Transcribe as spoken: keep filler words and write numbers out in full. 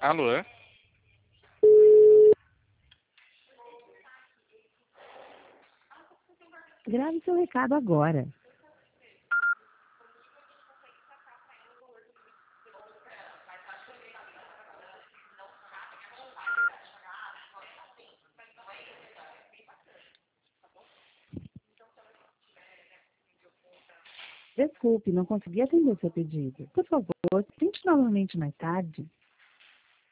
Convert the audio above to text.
Alô? Grave seu recado agora. Desculpe, não consegui atender seu pedido. Por favor, tente novamente mais tarde.